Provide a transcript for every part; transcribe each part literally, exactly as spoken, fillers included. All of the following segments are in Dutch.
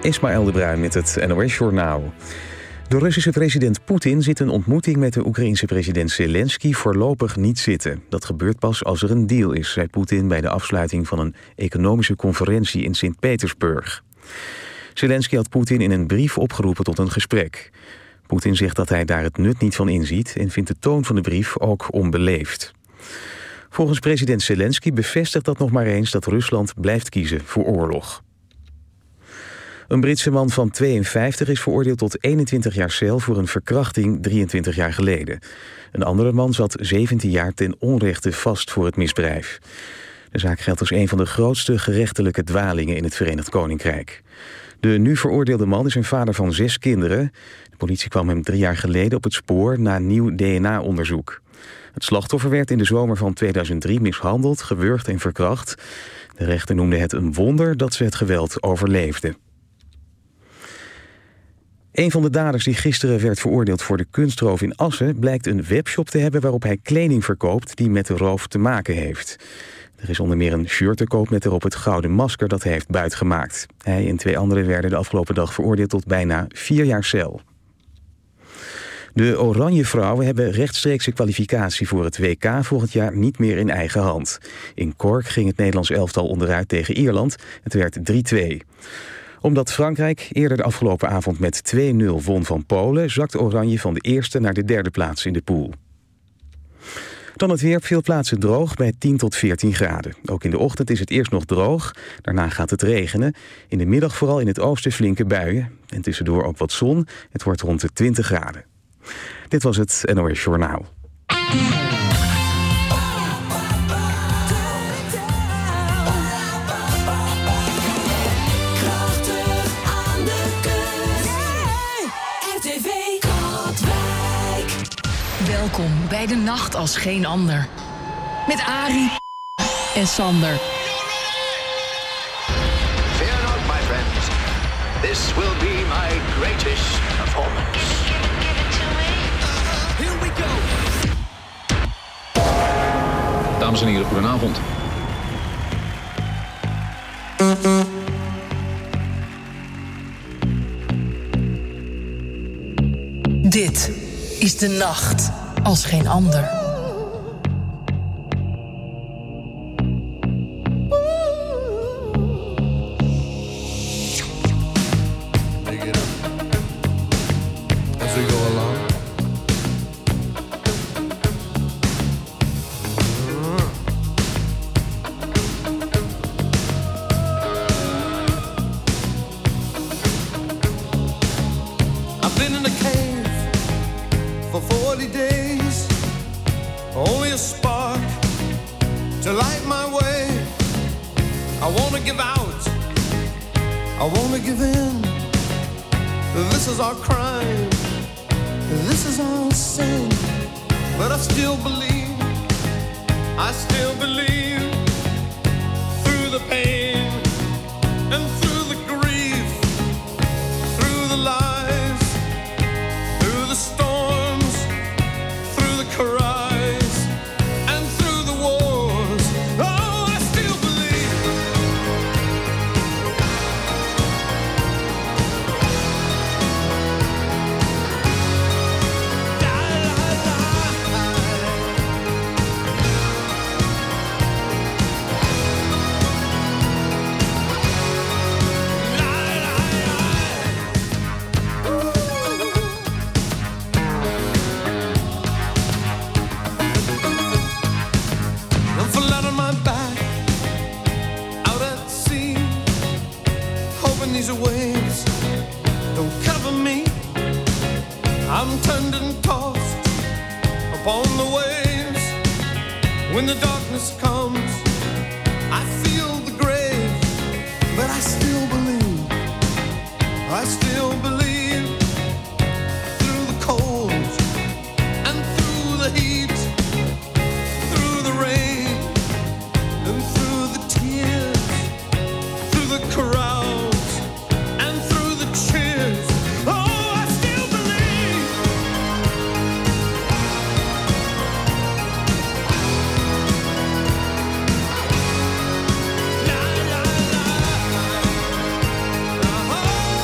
Ismaël de Bruin met het N O S-journaal. De Russische president Poetin ziet een ontmoeting met de Oekraïense president Zelensky voorlopig niet zitten. Dat gebeurt pas als er een deal is, zei Poetin bij de afsluiting van een economische conferentie in Sint-Petersburg. Zelensky had Poetin in een brief opgeroepen tot een gesprek. Poetin zegt dat hij daar het nut niet van inziet en vindt de toon van de brief ook onbeleefd. Volgens president Zelensky bevestigt dat nog maar eens dat Rusland blijft kiezen voor oorlog. Een Britse man van tweeënvijftig is veroordeeld tot eenentwintig jaar cel voor een verkrachting drieëntwintig jaar geleden. Een andere man zat zeventien jaar ten onrechte vast voor het misdrijf. De zaak geldt als een van de grootste gerechtelijke dwalingen in het Verenigd Koninkrijk. De nu veroordeelde man is een vader van zes kinderen. De politie kwam hem drie jaar geleden op het spoor na nieuw D N A-onderzoek. Het slachtoffer werd in de zomer van tweeduizend drie mishandeld, gewurgd en verkracht. De rechter noemde het een wonder dat ze het geweld overleefde. Een van de daders die gisteren werd veroordeeld voor de kunstroof in Assen blijkt een webshop te hebben waarop hij kleding verkoopt die met de roof te maken heeft. Er is onder meer een shirt te koop met erop het gouden masker dat hij heeft buitgemaakt. Hij en twee anderen werden de afgelopen dag veroordeeld tot bijna vier jaar cel. De Oranje Vrouwen hebben rechtstreekse kwalificatie voor het W K volgend jaar niet meer in eigen hand. In Cork ging het Nederlands elftal onderuit tegen Ierland. Het werd drie twee. Omdat Frankrijk eerder de afgelopen avond met twee nul won van Polen, zakte Oranje van de eerste naar de derde plaats in de pool. Dan het weer op veel plaatsen droog bij tien tot veertien graden. Ook in de ochtend is het eerst nog droog, daarna gaat het regenen. In de middag vooral in het oosten flinke buien. En tussendoor ook wat zon. Het wordt rond de twintig graden. Dit was het N O S Journaal. Welkom bij De Nacht als Geen Ander. Met Arie en Sander. Fear not, my friends. This will be my greatest performance. Here we go. Dames en heren, goedenavond. Dit is De Nacht als Geen Ander. Oh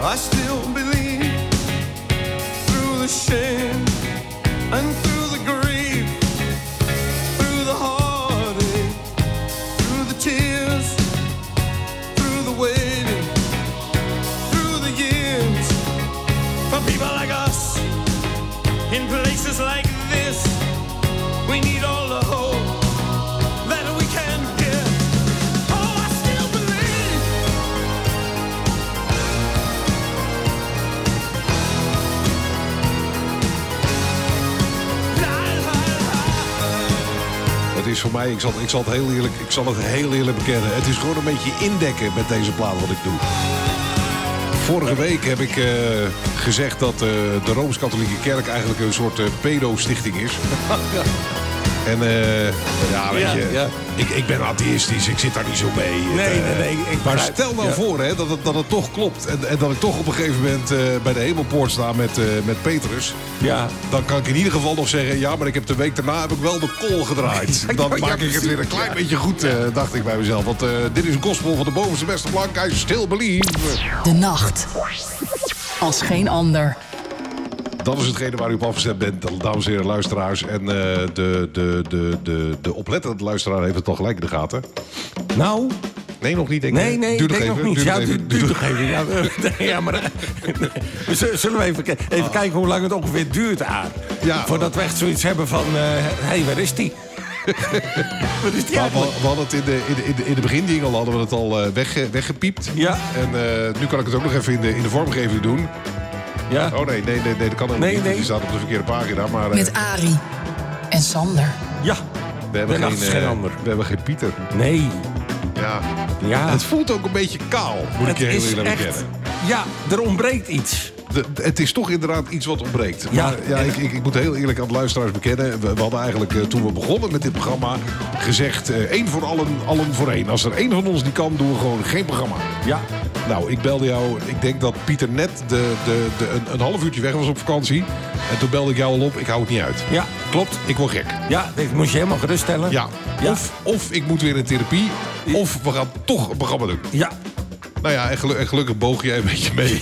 I still believe through the shame and through the grief, through the heartache, through the tears, through the waiting, through the years. For people like us, in places like this, we need all the hope that we can get. Oh, I still believe. Het is voor mij, ik zal, ik zal het heel eerlijk, ik zal het heel eerlijk bekennen. Het is gewoon een beetje indekken met deze plaat wat ik doe. Vorige week heb ik uh, gezegd dat uh, de Rooms-Katholieke Kerk eigenlijk een soort uh, pedo-stichting is. En uh, ja, weet je, ja, ja. Ik, ik ben atheïstisch, ik zit daar niet zo mee. Nee, het, uh, nee, nee. Ik maar stel nou ja. voor hè, dat, het, dat het toch klopt. En, en dat ik toch op een gegeven moment uh, bij de hemelpoort sta met, uh, met Petrus. Ja. Dan kan ik in ieder geval nog zeggen, ja, maar ik heb de week daarna heb ik wel de kool gedraaid. Dan ja, maak ja, ik het weer een klein ja. beetje goed, uh, dacht ik bij mezelf. Want uh, dit is een gospel van de bovenste beste plank. I still believe. De nacht. Als geen ander. Dat is hetgene waar u op afgestemd bent, dames en heren luisteraars. En uh, de, de, de, de, de oplettende luisteraar heeft het al gelijk in de gaten. Nou... Nee, nog niet, denk ik. Nee, nee, duurt denk nog, nog niet. Duurt ja, nog even. duurt nog even. Ja, ja, maar... Zullen we even, even ah. kijken hoe lang het ongeveer duurt, Aar? Ja, voordat we echt zoiets hebben van... Hé, uh, hey, waar is die? Wat is die maar we, we hadden het in de, in de, in de, in de beginjingle hadden we het al uh, weg, weggepiept. Ja. En uh, nu kan ik het ook nog even in de, in de vormgeving doen. Ja. Oh nee, nee, nee, nee dat kan helemaal nee, niet. Nee. Die staat op de verkeerde pagina. Maar, uh, met Arie en Sander. Ja. We hebben geen, geen uh, we hebben geen Pieter. Nee. Ja. ja. Het voelt ook een beetje kaal, moet het ik je heel eerlijk bekennen. Ja, er ontbreekt iets. De, het is toch inderdaad iets wat ontbreekt. Ja, maar ja, ik, ik, ik moet heel eerlijk aan de luisteraars bekennen. We, we hadden eigenlijk uh, toen we begonnen met dit programma gezegd... Uh, één voor allen, allen voor één. Als er één van ons niet kan, doen we gewoon geen programma. Ja. Nou, ik belde jou... Ik denk dat Pieter net de, de, de, een, een half uurtje weg was op vakantie. En toen belde ik jou al op. Ik hou het niet uit. Ja, klopt. Ik word gek. Ja, dit moest je helemaal geruststellen. Ja. ja. Of, of ik moet weer in therapie. Of we gaan toch een programma doen. Ja. Nou ja, en, gelu- en gelukkig boog jij een beetje mee.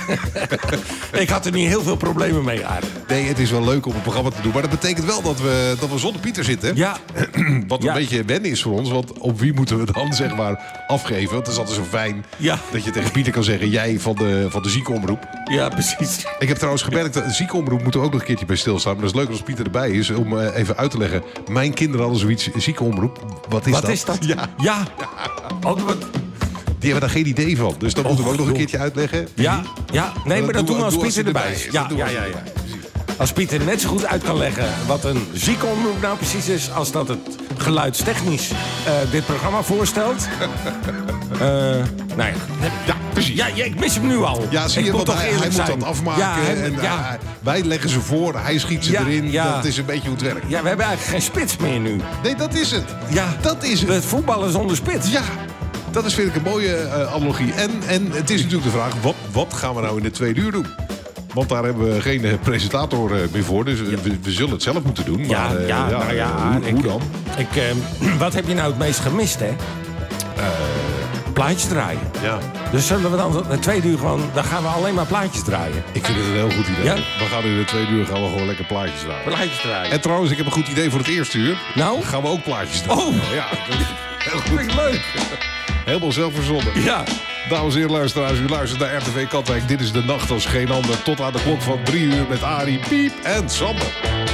Ik had er niet heel veel problemen mee, Aard. Nee, het is wel leuk om een programma te doen. Maar dat betekent wel dat we, dat we zonder Pieter zitten. Ja. Wat een ja. beetje wennen is voor ons. Want op wie moeten we dan zeg maar afgeven? Want het is altijd zo fijn ja. dat je tegen Pieter kan zeggen... jij van de, van de ziekenomroep. Ja, precies. Ik heb trouwens gemerkt dat de ziekenomroep moeten we ook nog een keertje bij stilstaan. Maar dat is leuk als Pieter erbij is. Om uh, even uit te leggen. Mijn kinderen hadden zoiets ziekenomroep. Wat is wat dat? Wat is dat? Ja. ja. Oh, wat... Die hebben daar geen idee van. Dus dat oh, moeten we ook nog een keertje uitleggen. Ja, ja. Nee, maar dat doen we als Pieter erbij is. Ja, ja, ja, ja. Als Pieter net zo goed uit kan leggen wat een ziekenomroep nou precies is... als dat het geluidstechnisch uh, dit programma voorstelt. uh, nou ja. Ja, precies. Ja, ja, ik mis hem nu al. Ja, zie je, want hij, hij moet dat afmaken. Ja, hij, en, ja. uh, wij leggen ze voor, hij schiet ze ja, erin. Ja. Dat is een beetje hoe het werkt. Ja, we hebben eigenlijk geen spits meer nu. Nee, dat is het. Ja, dat is het. Het voetballen zonder spits. Ja. Dat is vind ik een mooie uh, analogie. En, en het is natuurlijk de vraag, wat, wat gaan we nou in de tweede uur doen? Want daar hebben we geen uh, presentator uh, meer voor. Dus ja. we, we zullen het zelf moeten doen. Ja, maar, uh, ja, ja, nou ja. Hoe, ik, hoe dan? Ik, uh, wat heb je nou het meest gemist, hè? Uh, plaatjes draaien. Ja. Dus zullen we dan de tweede uur gewoon... dan gaan we alleen maar plaatjes draaien. Ik vind het een heel goed idee. Ja? We gaan in de tweede uur gaan we gewoon lekker plaatjes draaien. Plaatjes draaien. En trouwens, ik heb een goed idee voor het eerste uur. Nou? Gaan we ook plaatjes draaien. Oh! Ja, dat is heel goed. Vind ik leuk. Helemaal zelf verzonnen. Ja. Dames en heren luisteraars, u luistert naar R T V Katwijk. Dit is de nacht als geen ander. Tot aan de klok van drie uur met Arie, Piep en Sander.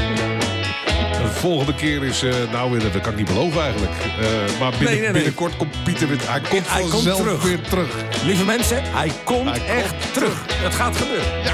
De volgende keer is, uh, nou, dat kan ik niet beloven eigenlijk. Uh, maar binnen, nee, nee, nee. binnenkort komt Pieter weer. Hij komt hij vanzelf komt terug. weer terug. Lieve mensen, hij komt hij echt komt terug. terug. Het gaat gebeuren. Ja.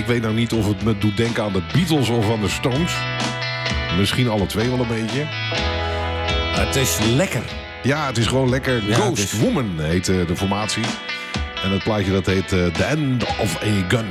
ik weet nou niet of het me doet denken aan de Beatles of aan de Stones. Misschien alle twee wel een beetje. Het is lekker. Ja, het is gewoon lekker. Ja, Ghost is... Woman heet uh, de formatie. En het plaatje dat heet uh, The End of a Gun.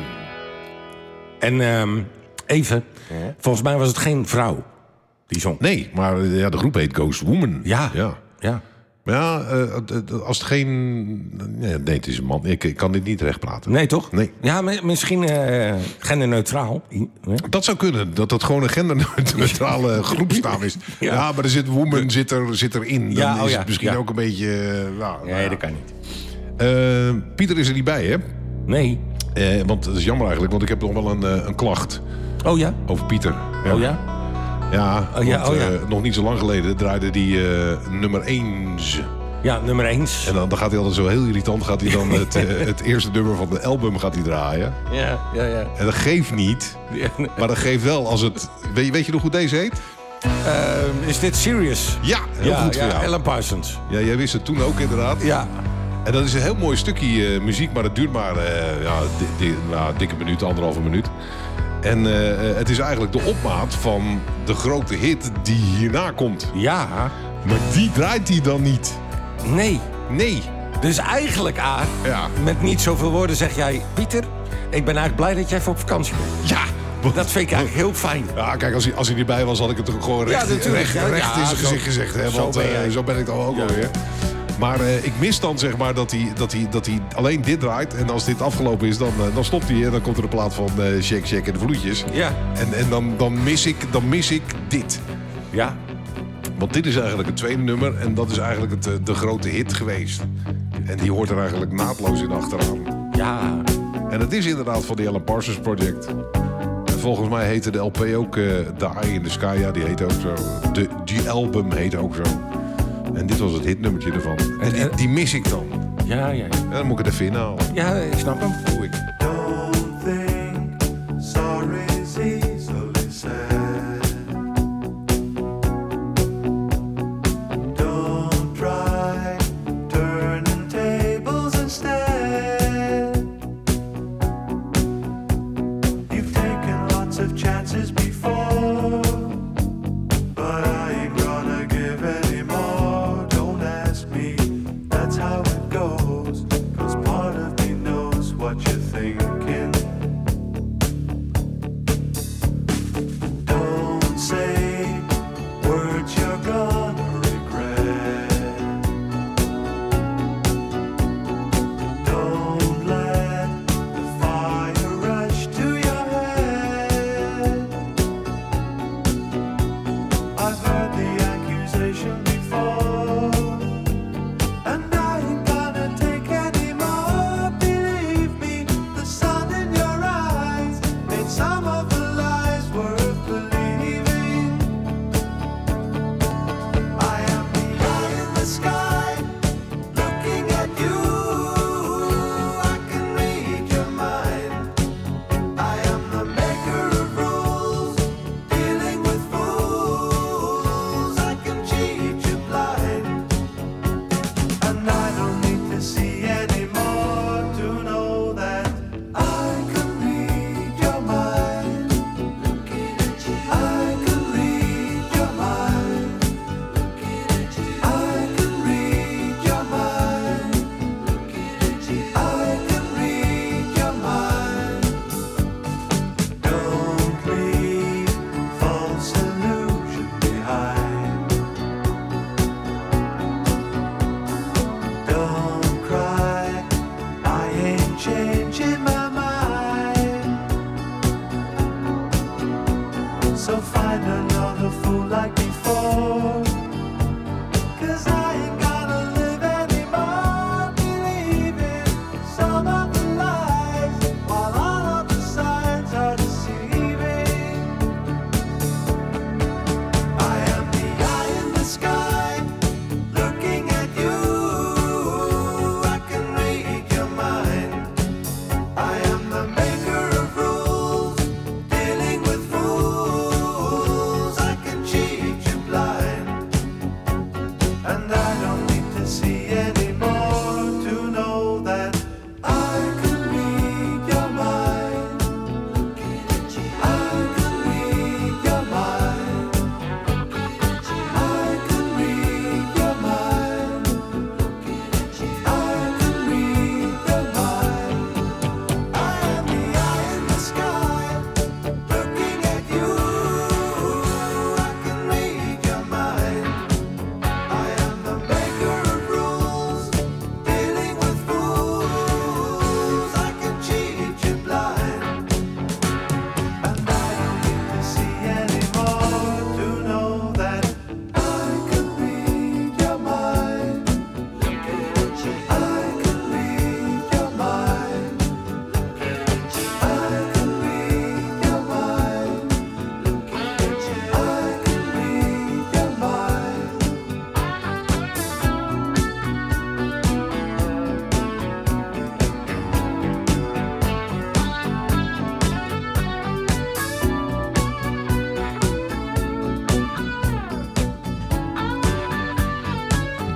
En um, even, volgens mij was het geen vrouw die zong. Nee, maar uh, ja, de groep heet Ghost Woman. Ja, ja. ja. Maar ja, uh, als het geen... Nee, het is een man. Ik, ik kan dit niet recht praten. Nee, toch? Nee. Ja, misschien uh, genderneutraal. Ja. Dat zou kunnen. Dat het gewoon een genderneutrale groepsnaam is. Ja. ja, maar er zit woman zit, er, zit erin. Dan ja, oh is ja, het misschien ja. ook een beetje... Uh, nou, nee, ja. dat kan niet. Uh, Pieter is er niet bij, hè? Nee. Uh, want dat is jammer eigenlijk, want ik heb nog wel een, uh, een klacht. Oh ja? Over Pieter. Ja. Oh ja? Ja, oh, ja, want, oh, ja. Uh, nog niet zo lang geleden draaide die uh, nummer één. Ja, nummer eens. En dan, dan gaat hij altijd zo heel irritant, gaat hij dan het, uh, het eerste nummer van de album gaat hij draaien. Ja, ja, ja. En dat geeft niet. Maar dat geeft wel als het... Weet, weet je nog hoe deze heet? Uh, is dit Serious? Ja, heel ja, goed voor ja, jou. Alan Parsons. Ja, jij wist het toen ook inderdaad. Ja. En dat is een heel mooi stukje uh, muziek, maar het duurt maar uh, ja, di- di- nou, dikke minuut, anderhalve minuut. En uh, het is eigenlijk de opmaat van de grote hit die hierna komt. Ja. Maar die draait hij dan niet. Nee. Nee. Dus eigenlijk, A, ja. met niet zoveel woorden zeg jij... Pieter, ik ben eigenlijk blij dat jij even op vakantie bent. Ja. Dat vind ik eigenlijk heel fijn. Ja, kijk, als hij, als hij erbij was, had ik het toch gewoon recht, ja, recht, ja, recht ja, in zijn zo, gezicht gezegd. Hè? Want zo ben, uh, zo ben ik dan ook ja. alweer. Maar uh, ik mis dan zeg maar dat hij, dat, hij, dat hij alleen dit draait. En als dit afgelopen is, dan, uh, dan stopt hij. En dan komt er een plaat van uh, Shake Shake en de Vloedjes. Ja. En, en dan, dan, mis ik, dan mis ik dit. Ja. Want dit is eigenlijk het tweede nummer. En dat is eigenlijk het, uh, de grote hit geweest. En die hoort er eigenlijk naadloos in achteraan. Ja. En het is inderdaad van de Alan Parsons Project. En volgens mij heette de L P ook uh, The Eye in the Sky. Ja, die heet ook zo. De, die album heet ook zo. En dit was het hitnummertje ervan. En die, die mis ik dan. Ja, ja, ja. En dan moet ik het even inhalen. Ja, ik snap hem. Doe ik. Don't think sorry's easily said. Don't try turning tables instead. You've taken lots of chances before, but I ain't gonna give any more. Don't ask me, that's how it goes. 'Cause part of me knows what you think.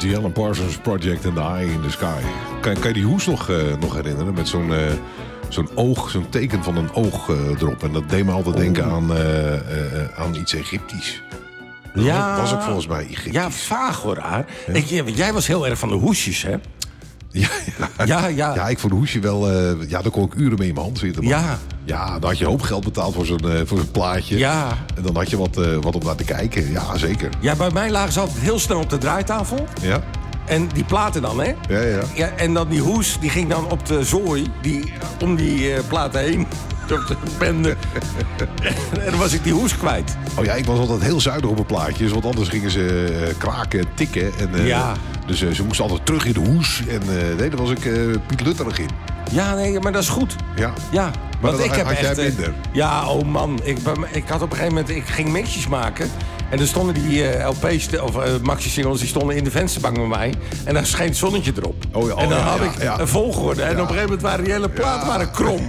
The Alan Parsons Project and the Eye in the Sky. Kan, kan je die hoes nog, uh, nog herinneren? Met zo'n, uh, zo'n oog, zo'n teken van een oog uh, erop. En dat deed me altijd denken aan, uh, uh, aan iets Egyptisch. Dat Ja, was ook volgens mij Egyptisch. Ja, vaag hoor, Aar. Ik, jij was heel erg van de hoesjes, hè? Ja, ja, Ja, ja. ja, ik vond een hoesje wel... Uh, ja, daar kon ik uren mee in mijn hand zitten. Man. Ja. Ja, dan had je een hoop geld betaald voor zo'n, uh, voor zo'n plaatje. Ja. En dan had je wat, uh, wat om naar te kijken. Ja, zeker. Ja, bij mij lagen ze altijd heel snel op de draaitafel. Ja, En die platen dan, hè? ja, ja. Ja, en dan die hoes, die ging dan op de zooi, die, om die uh, platen heen. Op de bende. En dan was ik die hoes kwijt. Oh ja, ik was altijd heel zuinig op mijn plaatjes. Want anders gingen ze uh, kraken en tikken. En, uh, Ja. Dus uh, ze moesten altijd terug in de hoes. En uh, nee, daar was ik uh, Piet Lutterig in. Ja, nee, maar dat is goed. Ja. Ja, Maar want dan ik heb had jij echt... eh, minder. Ja, oh man. Ik, bij mij- ik had op een gegeven moment... Ik ging mixjes maken. En er stonden die uh, L P's, te- of uh, maxi-singles, die stonden in de vensterbank bij mij. En daar scheen het zonnetje erop. Oh ja, oh en dan ja, had ja, ik ja. een volgorde. En Ja. op een gegeven moment waren die hele platen waren krom.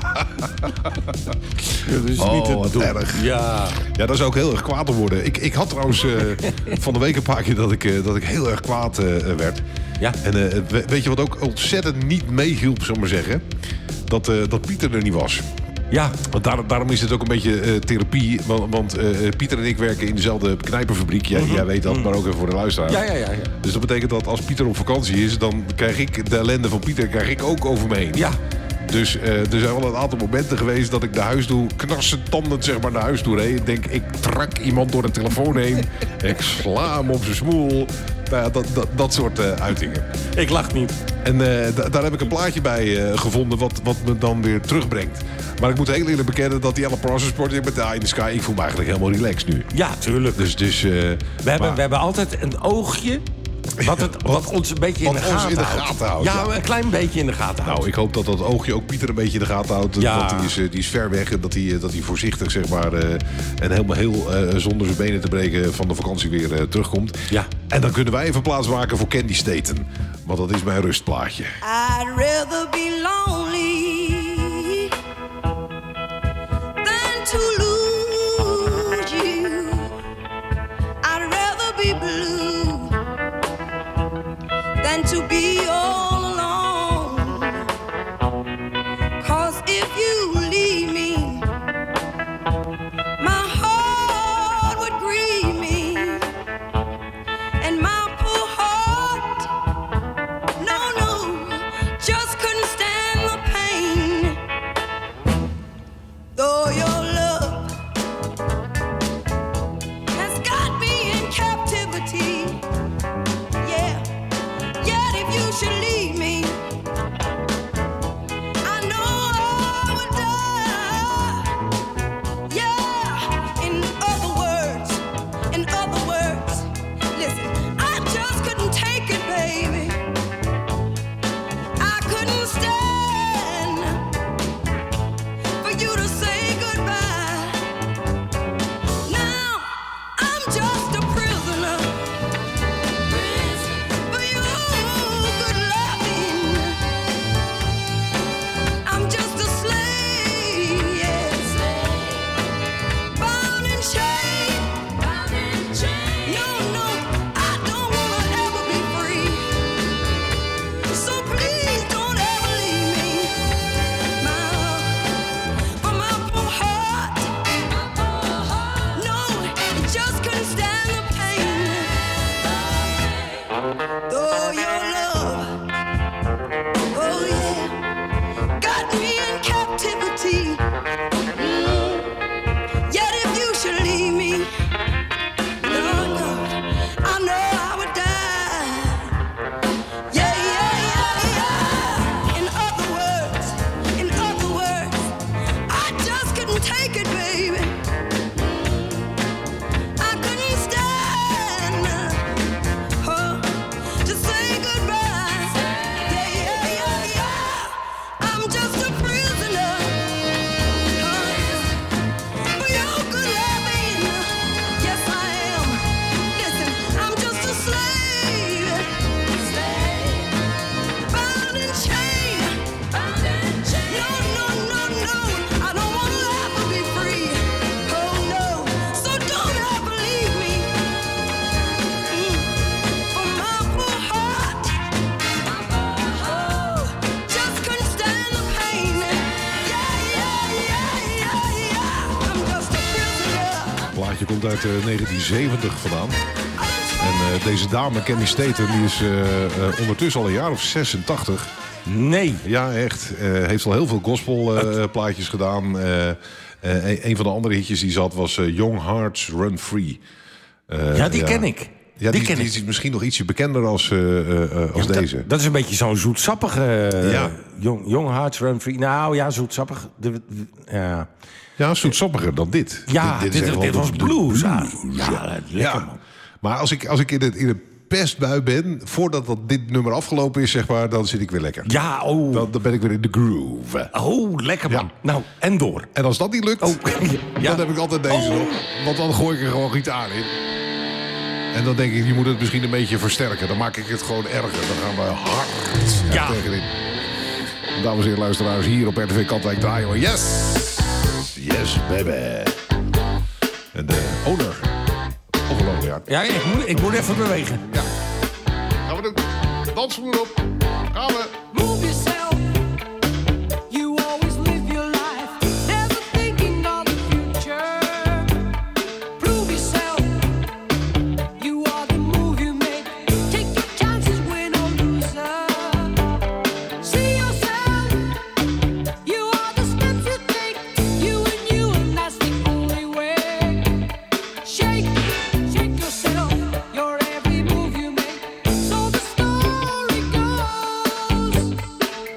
Ja, dat is Oh, niet te wat doen. erg. Ja. Ja, daar zou ik heel erg kwaad op worden. Ik, ik had trouwens uh, van de week een paar keer dat ik, uh, dat ik heel erg kwaad uh, werd. Ja. En uh, we- weet je wat ook ontzettend niet meehielp, zullen we maar zeggen? Dat, uh, dat Pieter er niet was. Ja. Want daar, daarom is het ook een beetje uh, therapie. Want, want uh, Pieter en ik werken in dezelfde knijperfabriek. Jij, jij weet dat, maar ook even voor de luisteraar. Ja, ja, ja, ja. Dus dat betekent dat als Pieter op vakantie is... dan krijg ik de ellende van Pieter krijg ik ook over me heen. Ja. Dus uh, er zijn wel een aantal momenten geweest... dat ik naar huis toe, knarsentandend zeg maar naar huis toe reed. Ik denk, ik trak iemand door de telefoon heen. Ik sla hem op zijn smoel. Nou ja, dat, dat, dat soort uh, uitingen. Ik lach niet. En uh, da- daar heb ik een plaatje bij uh, gevonden... Wat, wat me dan weer terugbrengt. Maar ik moet heel eerlijk bekennen dat die Alan Parsons Project met de Eye in the Sky... ik voel me eigenlijk helemaal relaxed nu. Ja, tuurlijk. Dus, dus, uh, We hebben, maar- we hebben altijd een oogje... Wat, het, wat ons een beetje in de, wat ons gaten, in de houdt. gaten houdt, Ja, ja. een klein beetje in de gaten houdt. Nou, ik hoop dat dat oogje ook Pieter een beetje in de gaten houdt. Ja. Want die is, uh, die is ver weg en dat hij, uh, dat hij voorzichtig, zeg maar... Uh, en helemaal heel uh, zonder zijn benen te breken van de vakantie weer uh, terugkomt. Ja. En dan kunnen wij even plaats maken voor Candy Staten. Want dat is mijn rustplaatje. I'd rather be lonely than to lose you. I'd rather be blue than to be all alone. 'Cause if you leave me, my heart would grieve me, and my poor heart, no, no, just couldn't stand the pain. Though your love has got me in captivity, yeah, yet if you should leave komt uit uh, negentien zeventig vandaan. En uh, deze dame, Kenny Staten, die is uh, uh, ondertussen al een jaar of zesentachtig. Nee. Ja, echt. Uh, heeft al heel veel gospelplaatjes uh, gedaan. Uh, uh, een, een van de andere hitjes die zat was uh, Young Hearts Run Free. Uh, ja, die ja. ken ik. Ja, die, die, ken die ik. is misschien nog ietsje bekender als, uh, uh, als ja, deze. Dat, dat is een beetje zo'n zoetsappige... Uh, ja. Young, Young Hearts Run Free. Nou ja, zoetsappig. De, de, ja, ja zoetsappiger dan dit. Ja, dit, dit, dit, dit was blues. Ja, ja, lekker ja. man. Maar als ik, als ik in het... In het pestbui ben, voordat dat dit nummer afgelopen is, zeg maar, dan zit ik weer lekker. Ja, oh. Dan, dan ben ik weer in de groove. Oh, lekker man. Ja. Nou, en door. En als dat niet lukt, oh. ja. dan heb ik altijd deze oh. nog. Want dan gooi ik er gewoon gitaar in. En dan denk ik, je moet het misschien een beetje versterken. Dan maak ik het gewoon erger. Dan gaan we hard ja. tegenin. Dames en heren luisteraars, hier op R T V Katwijk draaien we. Yes! Yes, baby. En de owner... Ja. ja, ik moet, ik moet even bewegen. Ja. Gaan we doen. Dansschoenen op. Gaan we. Move yourself. You always live your life, never thinking of the future. Prove yourself. You are the move you make. Take your chances, win or loser. See yourself. You are the steps you take. You and you, and that's the only way. Shake. Shake yourself, your every move you make. So the story goes.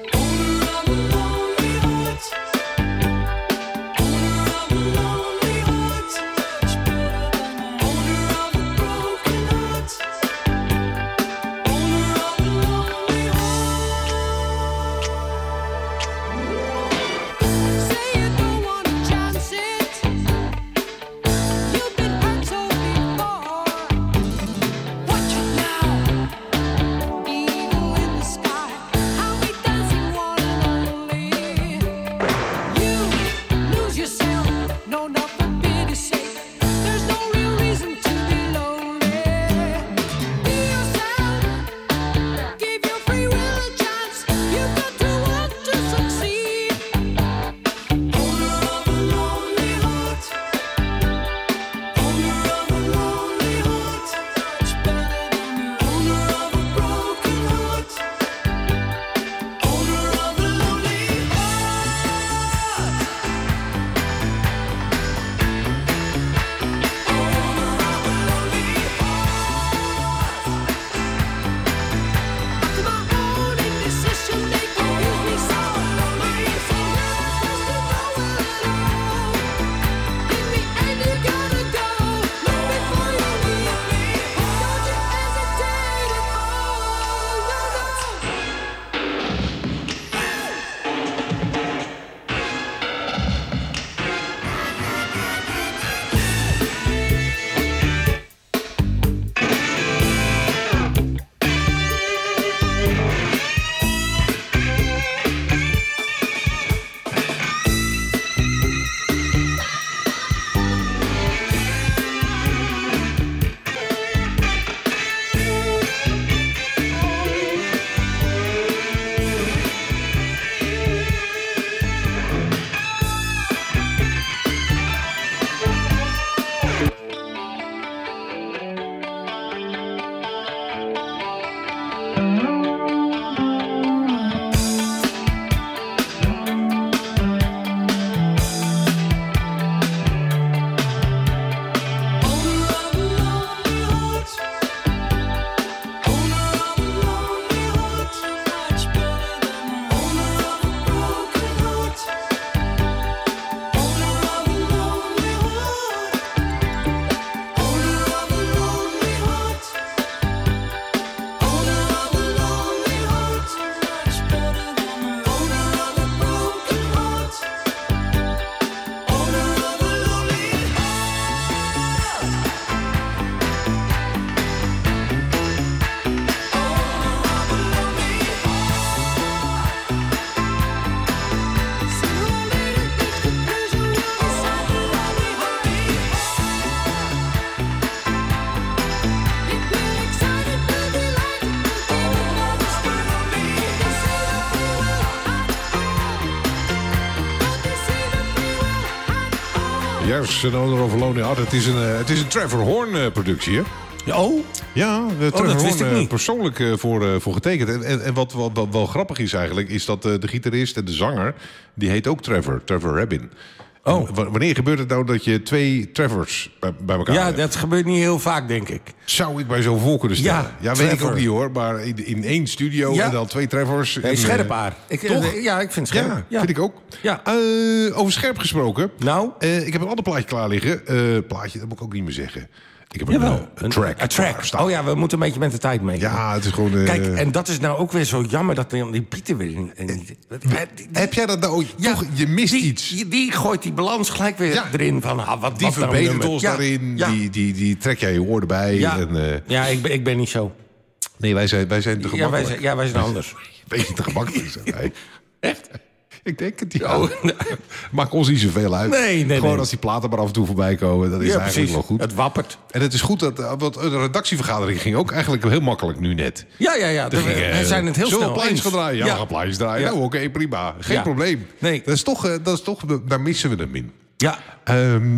Juist, een Owner of a Lonely Heart. Het is een, uh, het is een Trevor Horn uh, productie, hè? Oh? Ja, de Trevor dat wist Horn ik uh, niet. persoonlijk uh, voor, uh, voor getekend. En, en, en wat, wat, wat wel grappig is eigenlijk, is dat uh, de gitarist en de zanger, die heet ook Trevor, Trevor Rabin. Oh. En w- wanneer gebeurt het nou dat je twee Trevors bij, bij elkaar Ja, hebt? dat gebeurt niet heel vaak, denk ik. Zou ik mij zo voor kunnen stellen? Ja, Ja, weet ik Trevor. ook niet hoor. Maar in, in één studio Ja. en dan twee Trevors. Nee, en, scherp uh, haar. Ik, toch? eh, Ja, ik vind het scherp. Ja, vind ik ook. Ja. Uh, over scherp gesproken. Nou? Uh, ik heb een ander plaatje klaar liggen. Uh, plaatje, dat moet ik ook niet meer zeggen. Ik heb een, Jawel, uh, een track. Een track. klaarstaan. Oh ja, we moeten een beetje met de tijd mee. Ja, het is gewoon... Uh, Kijk, en dat is nou ook weer zo jammer dat die Pieter weer... in- in- die- die- heb jij dat nou... Ja, toch, je mist die, iets. Die, die gooit die balans gelijk weer Ja. erin van... Ah, wat, Die wat nou verbetert nummer. ons Ja, daarin. Ja, Die, die, die trek jij je oor erbij. ja. En, uh, ja ik, ben, ik ben niet zo. nee, wij zijn, wij zijn te Ja, wij gemakkelijk. zijn, ja, wij zijn anders. Beetje te gemakkelijk zijn wij. Echt? Ik denk het, ja. Oh. Maakt ons niet zoveel uit. Nee, nee, Gewoon nee. als die platen maar af en toe voorbij komen. Dat is Ja, eigenlijk precies. wel goed. Het wappert. En het is goed dat uh, want de redactievergadering ging ook eigenlijk heel makkelijk nu net. Ja, ja, ja. Er We, ging, uh, we zijn het heel zullen we snel plaatjes eens. gaan draaien? Ja, Ja. we gaan plaatjes draaien. Ja. Nou, oké, prima. Geen Ja. probleem. Nee. Dat is toch, uh, dat is toch daar missen we hem in. Ja. Um,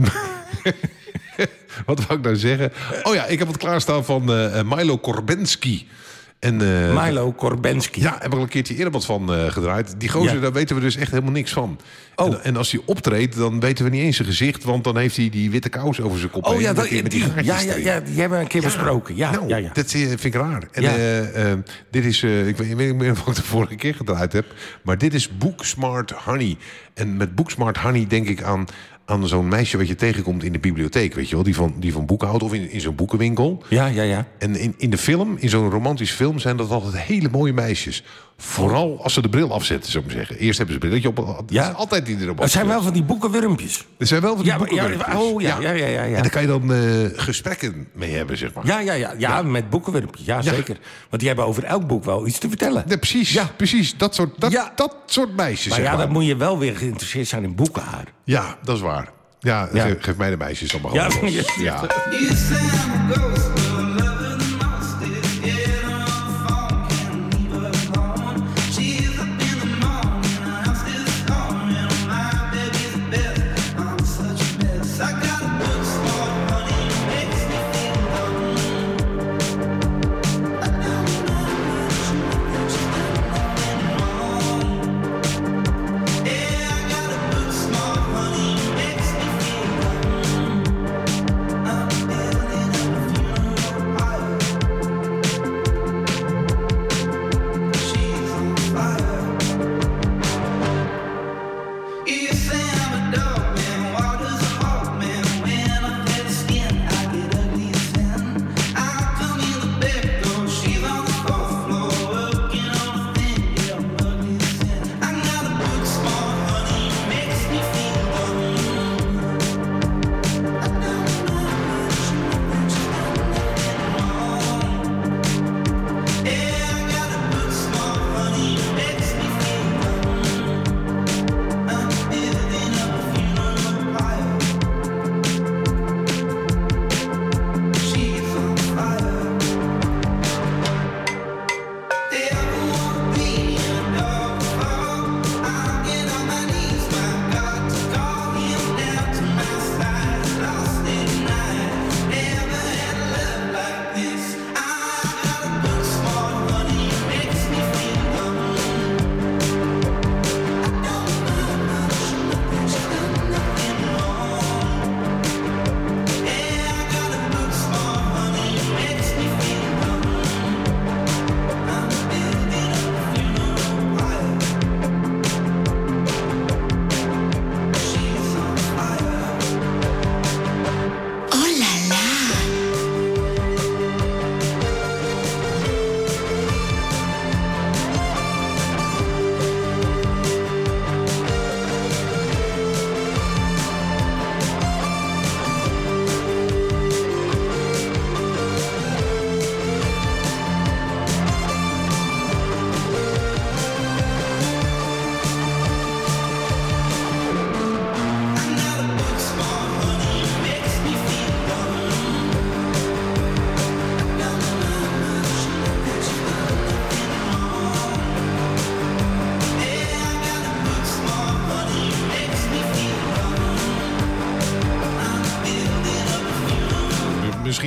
wat wou ik nou zeggen? Oh ja, ik heb het klaarstaan van uh, Milo Korbensky. En, uh, Milo Korbensky. Ja, heb ik al een keertje eerder wat van uh, gedraaid. Die gozer, Ja. daar weten we dus echt helemaal niks van. Oh. En, en als hij optreedt, dan weten we niet eens zijn gezicht. Want dan heeft hij die witte kous over zijn kop Oh heen. ja, met dat, die, met die die, gaatjes ja, ja, erin. ja, die hebben we een keer besproken. Ja, nou, ja, ja. dat uh, vind ik raar. En Ja. uh, uh, dit is, uh, ik weet weet niet meer of ik de vorige keer gedraaid heb. Maar dit is Booksmart Honey. En met Booksmart Honey denk ik aan, aan zo'n meisje wat je tegenkomt in de bibliotheek. Weet je wel, die van, die van boeken houdt of in, in zo'n boekenwinkel. Ja, ja, ja. En in, in de film, in zo'n romantisch film, zijn dat altijd hele mooie meisjes. Vooral als ze de bril afzetten, zou ik maar zeggen. Eerst hebben ze een brilletje op. Dat Ja. is altijd die erop Het zijn wel afzet. van die boekenwurmpjes. Er zijn wel van die Ja, maar- ja, boekenwurmpjes. oh, ja, ja, ja, ja, ja. En daar kan je dan uh, gesprekken mee hebben, zeg maar. Ja, ja, ja, ja, met boekenwurmpjes. Ja, Ja. zeker. Want die hebben over elk boek wel iets te vertellen. Ja, precies, Ja. precies. Dat soort, dat, Ja. dat soort meisjes, Maar zeg ja, maar. dan moet je wel weer geïnteresseerd zijn in boekenhaar. Ja, dat is waar. Ja, Ja. Geef, geef mij de meisjes dan maar Ja, gewoon los. ja. Ja. Honey makes me feel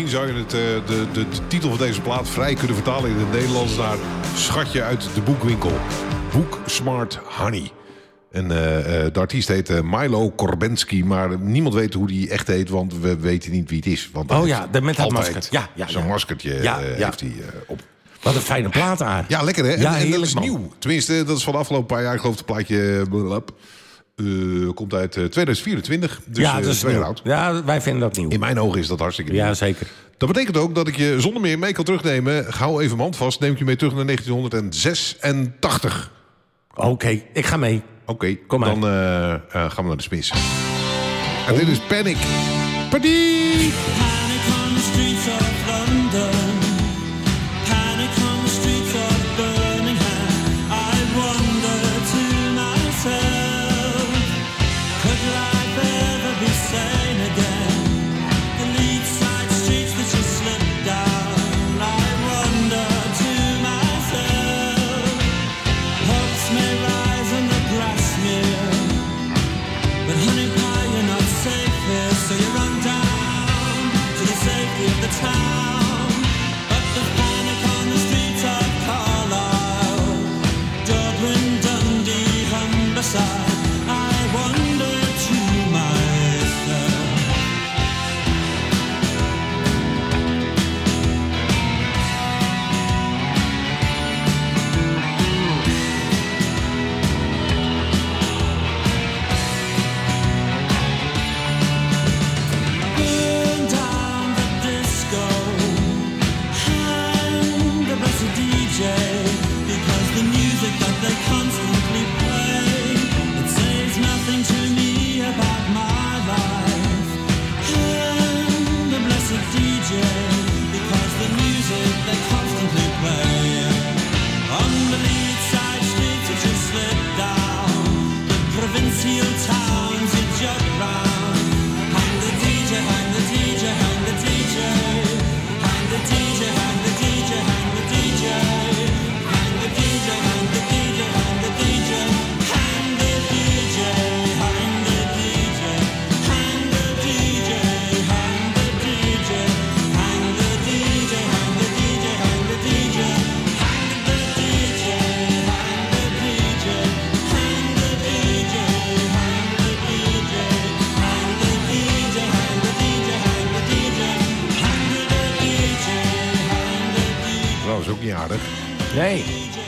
zou je het, uh, de, de, de titel van deze plaat vrij kunnen vertalen in het Nederlands naar Schatje uit de boekwinkel. Boek Smart Honey. En uh, uh, de artiest heet uh, Milo Korbensky, maar niemand weet hoe die echt heet, want we weten niet wie het is. Want oh ja, de, met dat masker. Ja, ja, zo'n ja. maskertje ja, uh, ja. heeft hij uh, op. Wat een fijne plaat, Aar. Ja, lekker hè? Ja, en, en dat is man. nieuw. Tenminste, dat is van de afgelopen paar jaar. Ik geloof het plaatje uh, komt uit uh, tweeduizend vierentwintig. Dus ja, dat is uh, twee jaar oud. Ja, wij vinden dat nieuw. In mijn ogen is dat hartstikke nieuw. Ja, zeker. Dat betekent ook dat ik je zonder meer mee kan terugnemen. Hou even mijn hand vast. Neem ik je mee terug naar negentienhonderdzesentachtig. Oké, okay, ik ga mee. Oké, okay, kom maar. Dan uh, uh, gaan we naar de Smiths. En oh. dit is Panic. Panic! Panic on the streets of London. Panic on the streets of Birmingham. I wonder to myself, could life ever be sane again? The lead side streets that you slip down. I wonder to myself, hopes may rise and the grass near, but honey pie, you're not safe here, so you run down to the safety of the town. But the panic on the streets of Carlisle, Dublin, Dundee, Humberside, I wonder to myself. Burn down the disco, hang the blessed D J, because the music that they constantly play, it says nothing to me about my life. Hang the blessed D J, because the music they constantly play. On the lead side streets that you slip down, the provincial towns you jog round. Hang the D J, hang the D J, hang the D J. Hang the D J, hang the D J, hang the D J. Hang the D J, hang the D J, hang the D J. Hang the D J, hang the D J. Hang the D J, hang the D J. Hang the D J, hang the D J, hang the D J. Hang the D J, hang the D J. Hang the D J, hang the D J. Hang the D J, hang the D J, hang the D J. Hang the D J, hang the D J. Dat is ook niet aardig. Nee.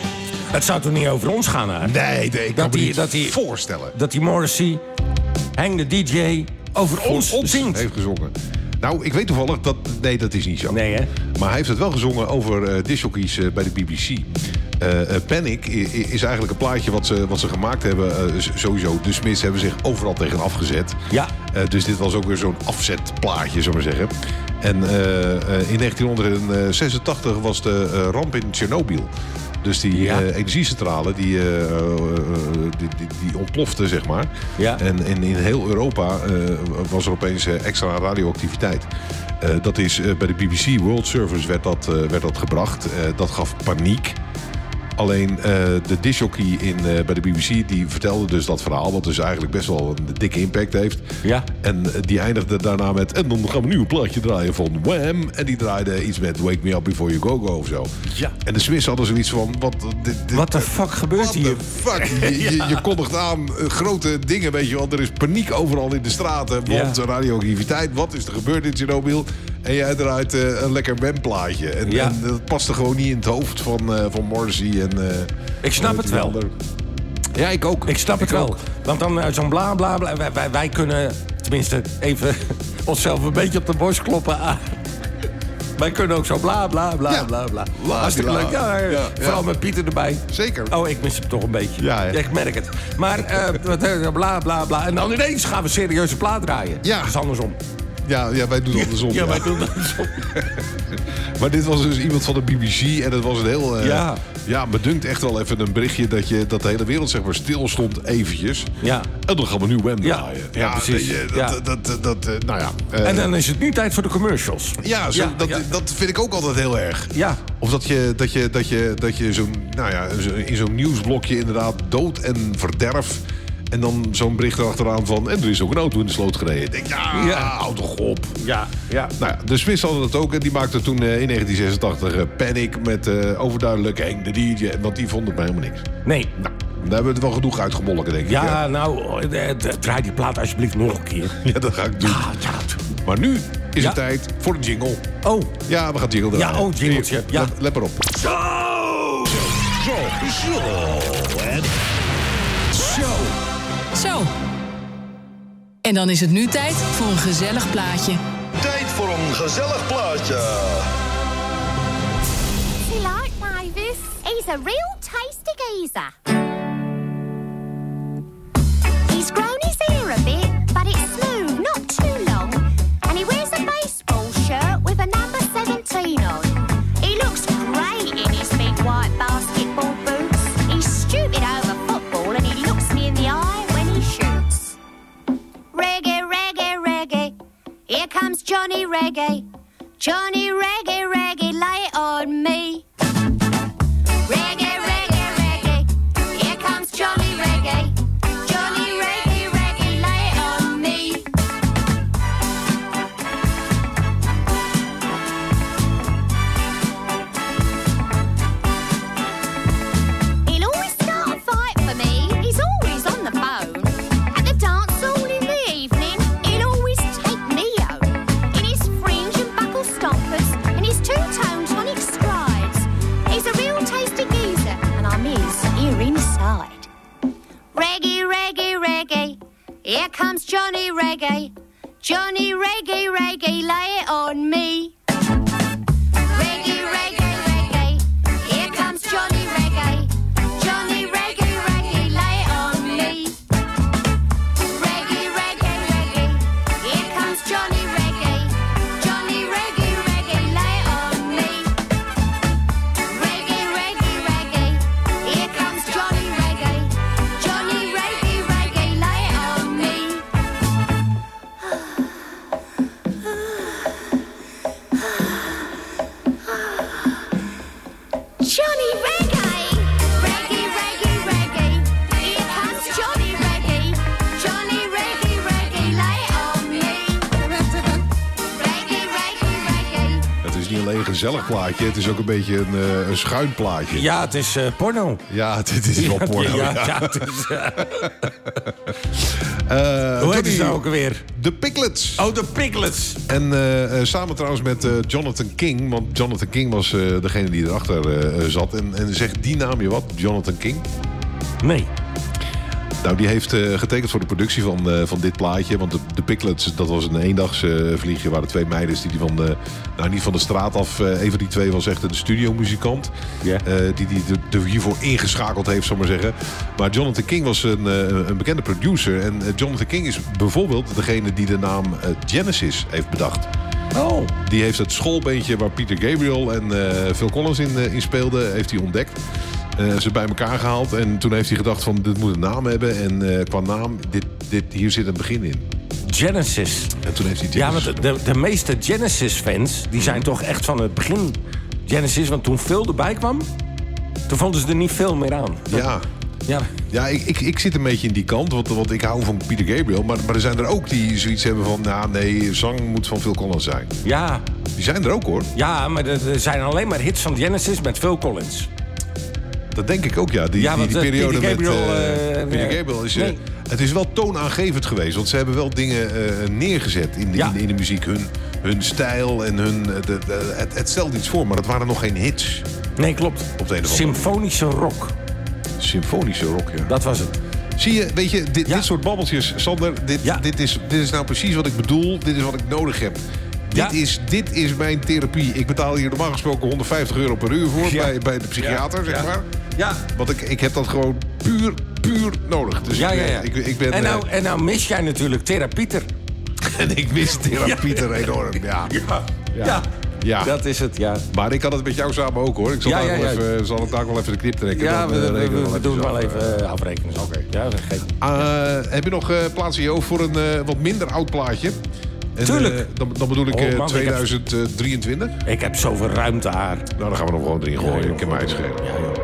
Het zou toch niet over ons gaan, hè? Nee, nee ik kan Dat me die- niet dat die- voorstellen. Dat die Morrissey, Hang de D J, over Voor ons, zingt. heeft gezongen. Nou, ik weet toevallig dat... Nee, dat is niet zo. Nee, hè? Maar hij heeft het wel gezongen over uh, discjockeys uh, bij de B B C. Uh, uh, Panic i- i- is eigenlijk een plaatje wat ze, wat ze gemaakt hebben. Uh, s- sowieso, de Smiths hebben zich overal tegen afgezet. Ja. Uh, dus dit was ook weer zo'n afzetplaatje, zullen we maar zeggen. En uh, uh, in negentienhonderdzesentachtig was de uh, ramp in Tsjernobyl. Dus die Ja. uh, energiecentrale die, uh, uh, die, die, die ontplofte, zeg maar. Ja. En in, in heel Europa uh, was er opeens uh, extra radioactiviteit. Uh, dat is uh, bij de B B C World Service werd dat, uh, werd dat gebracht. Uh, dat gaf paniek. Alleen uh, de discjockey in, uh, bij de B B C die vertelde dus dat verhaal, wat dus eigenlijk best wel een dikke impact heeft. Ja. En uh, die eindigde daarna met, en dan gaan we nu een plaatje draaien van Wham. En die draaide iets met Wake Me Up Before You Go Go of zo. Ja. En de Smiths hadden zoiets van, wat dit, dit, Wat de fuck gebeurt what hier? the fuck? Je, je, je kondigt aan uh, grote dingen, weet je wel. Er is paniek overal in de straten, want Ja. radioactiviteit. Wat is er gebeurd in Tsjernobyl? En jij draait uh, een lekker Wham-plaatje. En, Ja. en dat paste gewoon niet in het hoofd van, uh, van Morrissey. En, uh, Ik snap en het die wel. ander. Ja, ik ook. Ik snap het wel. ook. Want dan uh, zo'n bla bla bla. Wij, wij, wij kunnen tenminste even onszelf een beetje op de borst kloppen. Ah. Wij kunnen ook zo bla bla bla Ja. bla bla. Bla, Hartstikke bla. leuk. Ja, ja. Ja, Vooral ja. met Pieter erbij. Zeker. Oh, ik mis hem toch een beetje. Ja, hè? Ik merk het. Maar uh, wat, uh, bla bla bla. En dan ineens gaan we serieuze plaat draaien. Ja. Dat is andersom. Ja, ja, wij doen het andersom. Ja, ja. wij doen dat andersom. Maar dit was dus iemand van de B B C en het was een heel... Uh, Ja. ja, me dunkt echt wel even een berichtje dat, je, dat de hele wereld zeg maar stil stond eventjes. Ja. En dan gaan we nu Wham Ja, draaien. ja, precies. weet je, dat, Ja. dat, dat, dat, uh, nou ja. uh, En dan is het nu tijd voor de commercials. ja, zo, Ja, dat, ja. dat vind ik ook altijd heel erg. Ja. Of dat je, dat je, dat je, dat je zo'n, nou ja, zo- in zo'n nieuwsblokje inderdaad dood en verderf En dan zo'n bericht erachteraan van... en er is ook een auto in de sloot gereden. Ik denk, ja, Ja. hou toch op. Ja, ja. Nou ja, de Smiths hadden dat ook. En die maakten toen uh, in negentien zesentachtig uh, Panic met uh, overduidelijk Henk de D J. Want die vond het mij helemaal niks. Nee. Nou, daar hebben we het wel genoeg uitgemolken, denk ik. Ja, Ja, nou, eh, eh, draai die plaat alsjeblieft nog een keer. ja dat ga ik doen. Ja, ja. Maar nu is Ja. het tijd voor de jingle. Oh, Ja, we gaan jingle draaien. Ja, oh, jingletje. Hier, Ja. Let, let maar op. Zo. En dan is het nu tijd voor een gezellig plaatje. Tijd voor een gezellig plaatje. You like Mavis? He's a real tasty geezer. He's grown his hair a bit, but it's smooth, not too long. And he wears a baseball shirt with a number seventeen on. He looks great in his big white basketball boots. He's stupid over football and he looks me in the eye when he shoots. Reggae, reggae, reggae. Here comes Johnny Reggae. Johnny Reggae, reggae, lay it on me. Reggae, reggae, reggae. Here comes Johnny Reggae. Johnny Reggae, reggae, lay it on me. He'll always start a fight for me. He's always on the phone. At the dance hall in the evening, he'll always take me home. In his fringe and buckle stompers and his two-tone tonic strides. He's a real tasty geezer, and I'm his here inside. Reggae, reggae, reggae. Here comes Johnny Reggae. Johnny Reggae, reggae, lay it on me. Reggae, reggae, reggae. Here comes Johnny Reggae. Johnny Reggae, reggae, lay it on me. Reggae, reggae, reggae. Here comes Johnny Reggae. Johnny Reggae, reggae, lay it on me. Reggae, reggae, reggae. Here comes Johnny Reggae. Johnny Reggae, reggae, lay it on me. Johnny Reggae! Reggae, reggae, reggae. Here comes Johnny Reggae. Johnny Reggae, reggae, lay it on me. Reggae, reggae, reggae. Het is niet alleen een gezellig plaatje. Het is ook een beetje een, uh, een schuin plaatje. ja, het is eh, porno. Ja, dit is wel porno. Ja, Ja, ja, het is, eh, Uh, hoe heet Johnny- het nou ook alweer? De Piglets. Oh, de Piglets. En uh, uh, samen trouwens met uh, Jonathan King. Want Jonathan King was uh, degene die erachter uh, zat. En, en zegt die naam je wat? Jonathan King? Nee. Nou, die heeft uh, getekend voor de productie van, uh, van dit plaatje. Want de, de Piglets, dat was een eendags uh, vliegje. Waren twee meiden die, die van de... Nou, niet van de straat af. Uh, een van die twee was echt een studiomuzikant. Ja. Uh, die die de, de hiervoor ingeschakeld heeft, zal ik maar zeggen. Maar Jonathan King was een, uh, een bekende producer. En uh, Jonathan King is bijvoorbeeld degene die de naam uh, Genesis heeft bedacht. Oh. Die heeft het schoolbeentje waar Peter Gabriel en uh, Phil Collins in, uh, in speelden, heeft hij ontdekt. Uh, ze bij elkaar gehaald en toen heeft hij gedacht van dit moet een naam hebben. En uh, qua naam, dit, dit, hier zit een begin in. Genesis. En toen heeft hij Ja, Genesis. want de, de, de meeste Genesis-fans die zijn toch echt van het begin Genesis. Want toen Phil erbij kwam, toen vonden ze er niet veel meer aan. Dat- Ja, Ja. ja ik, ik, ik zit een beetje in die kant, want, want ik hou van Peter Gabriel. Maar, maar er zijn er ook die zoiets hebben van, nou nee, zang moet van Phil Collins zijn. Ja, Die zijn er ook hoor. ja, maar er, er zijn alleen maar hits van Genesis met Phil Collins. Dat denk ik ook, ja. Die, Ja, die, die want, uh, periode Peter Gabriel, met uh, uh, Peter uh, Gabriel is... uh, nee. Het is wel toonaangevend geweest. Want ze hebben wel dingen uh, neergezet in de, Ja. in, de, in de muziek. Hun, hun stijl en hun... uh, de, de- het, het stelde iets voor, maar het waren nog geen hits. Nee, klopt. Op de een of andere Symfonische rock, Symfonische rock, ja. dat was het. Zie je, weet je, dit, Ja. dit soort babbeltjes, Sander... Dit, Ja. dit, is, dit is nou precies wat ik bedoel. Dit is wat ik nodig heb. Ja. Dit, is, dit is mijn therapie. Ik betaal hier normaal gesproken honderdvijftig euro per uur voor... Ja. Bij, bij de psychiater, Ja. zeg Ja. maar. Ja. Want ik, ik heb dat gewoon puur, puur nodig. Dus Ja, ik, ja, ben- ja. Ik, ik ben, en, nou, eh, en nou mis jij natuurlijk Therapieter. en ik mis Therapieter enorm, ja. Ja. Ja. Ja. Ja. Dat is het, ja. Maar ik had het met jou samen ook, hoor. Ik zal, Ja, daar, ja, wel ja. Even, zal het daar wel even de knip trekken. Ja, Dan, we, eh, we, rekenen we, we doen zelf, wel eh. even uh, afrekenen. Oké. Ja, dat geeft niet. Uh, heb je nog uh, plaats in je hoofd voor een uh, wat minder oud plaatje? En, Tuurlijk. uh, dan, dan bedoel ik Oh, uh, man, ik heb- tweeduizend drieëntwintig. Ik heb zoveel ruimte haar. Nou, dan gaan we nog gewoon erin gooien. joh, ik heb mij uitschelen. Ja, joh.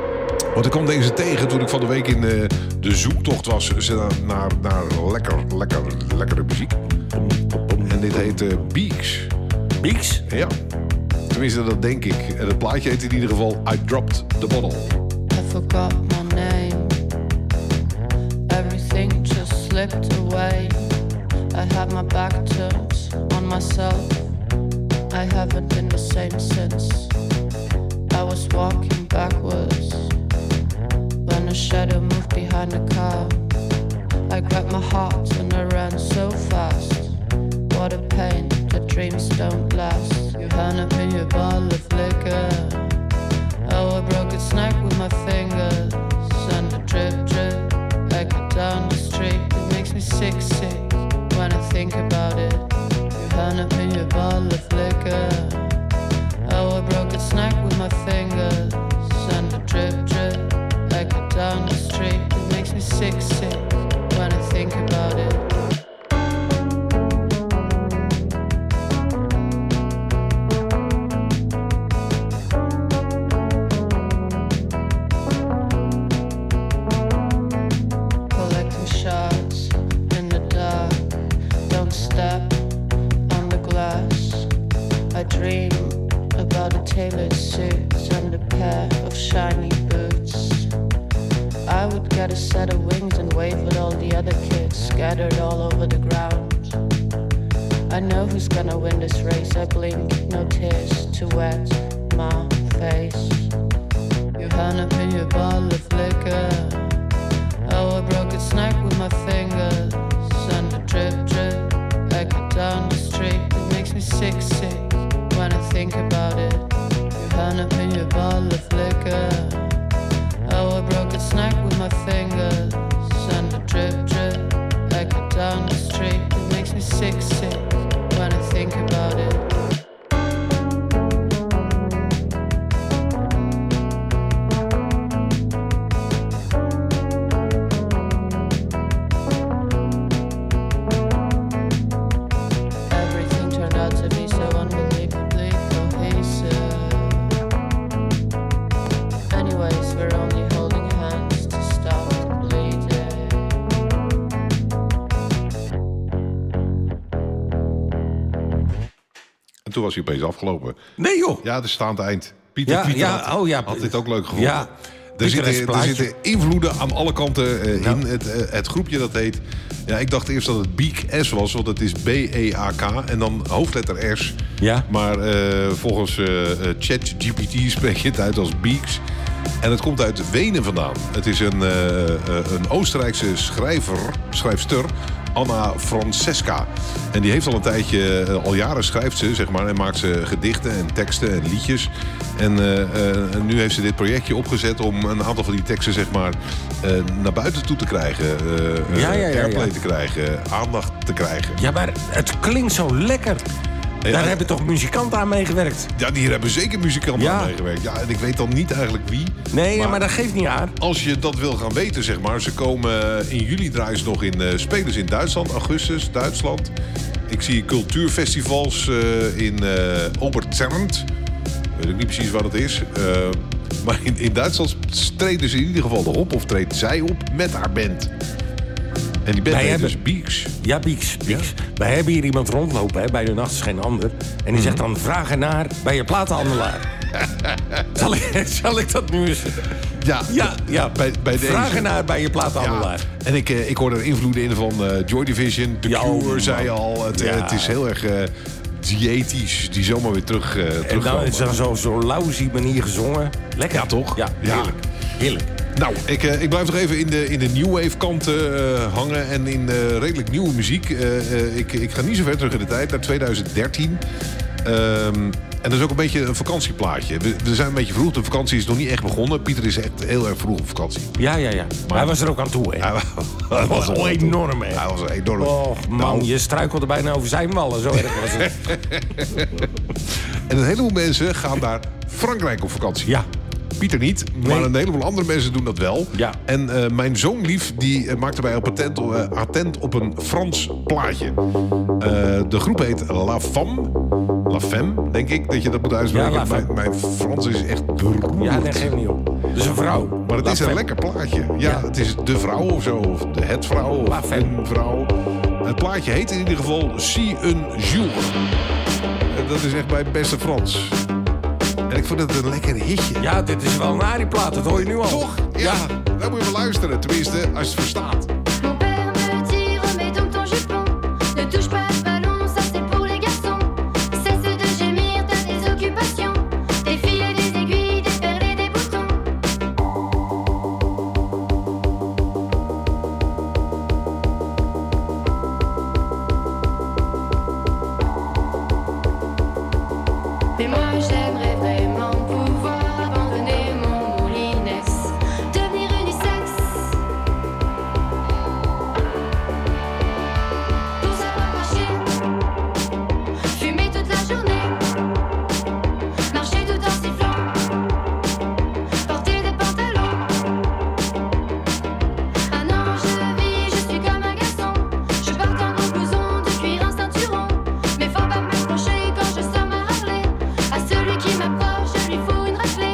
Want ik kwam deze tegen toen ik van de week in uh, de zoektocht was naar, naar lekker, lekker, lekkere muziek. En dit heet uh, Beaks. Beaks? Ja. Tenminste, dat denk ik. En het plaatje heet in ieder geval I Dropped the Bottle. I forgot my name. Everything just slipped away. I had my back turned on myself. I haven't been the same since. I was walking backwards when a shadow moved behind the car. I grabbed my heart and I ran so fast. What a pain that dreams don't last. You handed me a bottle of liquor. Oh, I broke its neck with my fingers. And the drip, drip, echoed down the street. It makes me sick, sick when I think about it. You handed me a bottle of liquor. Oh, I broke its neck with my fingers. And the drip, drip, echoed down the street. It makes me sick, sick when I think about it. Tailored suits and a pair of shiny boots. I would get a set of wings and wave at all the other kids scattered all over the ground. I know who's gonna win this race. I blink, no tears to wet my face. You handed me a bottle of liquor. Oh, I broke its neck with my fingers. And the drip, drip, echoed down the street. It makes me sick, sick when I think about it. Handed me a bottle of liquor. Oh, I broke its neck with my fingers. And the drip, drip, echoed down the street. It makes me sick, sick when I think about it. Everything turned out to be so unbelievably cohesive. Anyways, we're only holding hands to stop the bleeding. En toen was hij opeens afgelopen. Nee joh! Ja, de staand eind. Pieter Ja, Pieter ja, had, oh ja. had dit ook leuk gevonden. Ja. Er zitten, er plaatje. zitten invloeden aan alle kanten uh, Ja. in. Het, uh, het groepje dat heet... Ja, ik dacht eerst dat het Beak S was, want het is B E A K en dan hoofdletter S. Ja. Maar uh, volgens uh, uh, ChatGPT spreek je het uit als Beaks. En het komt uit Wenen vandaan. Het is een, uh, uh, een Oostenrijkse schrijver, schrijfster, Anna Francesca. En die heeft al een tijdje, uh, al jaren schrijft ze, zeg maar, en maakt ze gedichten en teksten en liedjes. En uh, uh, nu heeft ze dit projectje opgezet om een aantal van die teksten, zeg maar, uh, naar buiten toe te krijgen. Uh, Ja, ja, ja, airplay ja. te krijgen, aandacht te krijgen. Ja, maar het klinkt zo lekker. Ja. Daar hebben toch muzikanten aan meegewerkt? Ja, die hebben zeker muzikanten Ja. aan meegewerkt. Ja, en ik weet dan niet eigenlijk wie. Nee, maar, maar dat geeft niet aan. Als je dat wil gaan weten, zeg maar. Ze komen in juli draaien ze nog in uh, spelers in Duitsland. Augustus, Duitsland. Ik zie cultuurfestivals uh, in uh, Oberzernd. Weet ik niet precies wat het is. Uh, maar in, in Duitsland treden ze in ieder geval erop. Of treedt zij op met haar band. En die band Wij heet hebben- dus Beaks. Ja, Beaks. Beaks. Wij hebben hier iemand rondlopen, hè, bij de nacht is geen ander. En die zegt dan, vraag ernaar bij je platenhandelaar. zal, ik, zal ik dat nu eens... Ja, Ja, ja. bij, bij deze. Vraag ernaar bij je platenhandelaar. Ja, en ik, uh, ik hoor er invloeden in van uh, Joy Division. The Ja, Cure, man. zei je al. Het, uh, Ja. het is heel erg uh, diëtisch. Die zomaar weer terug, uh, En dan terugkomen. is er zo, zo lousy manier gezongen. Lekker. Ja, toch? Ja, Ja. heerlijk. Heerlijk. Nou, ik, uh, ik blijf nog even in de, in de new wave kant uh, hangen. En in uh, redelijk nieuwe muziek. Uh, uh, ik, ik ga niet zo ver terug in de tijd, naar twintig dertien. Um, en dat is ook een beetje een vakantieplaatje. We, we zijn een beetje vroeg. De vakantie is nog niet echt begonnen. Pieter is echt heel erg vroeg op vakantie. Ja, ja, ja. Maar hij was er ook aan toe, hè. Hij was, Oh, enorm, hè. Hij was enorm. Och, man, Nou, je struikelde bijna over zijn wallen. Zo erg was het. en een heleboel mensen gaan naar Frankrijk op vakantie. Ja. Pieter niet, Nee. maar een heleboel andere mensen doen dat wel. Ja. En uh, mijn zoonlief die uh, maakte mij op attent, uh, attent op een Frans plaatje. Uh, de groep heet La Femme. La Femme, denk ik, dat je dat moet uitspreken. Ja, La Femme. mijn, mijn Frans is echt beroerd. Ja, nee, geef niet op. Dus een vrouw. Maar het La is een Femme. lekker plaatje. Ja, Ja. het is de vrouw of zo. Of de het vrouw. Of La Femme. een vrouw. Het plaatje heet in ieder geval Si un jour. En dat is echt mijn beste Frans. En ik vond het een lekker hitje. Ja, dit is wel een Arie-plaat, dat hoor je nu al. Toch? Ja, daar moet je wel luisteren. Tenminste, als je het verstaat. Mon père me dit remets donc ton jupon. Ne touche pas ce ballon, ça c'est pour les garçons. Cesse de gémir, t'as des occupations. Des fils et des aiguilles, des perles et des boutons. Mais moi j'aimerais vraiment pouvoir abandonner mon moulinex, devenir unisexe. Pour savoir marcher, fumer toute la journée, marcher tout en sifflant, porter des pantalons. Ah non, je vis, je suis comme un garçon. Je porte un gros blouson de cuir, un ceinturon. Mais faut pas m'approcher quand je somme à râler. À celui qui m'approche, je lui fous une raclée.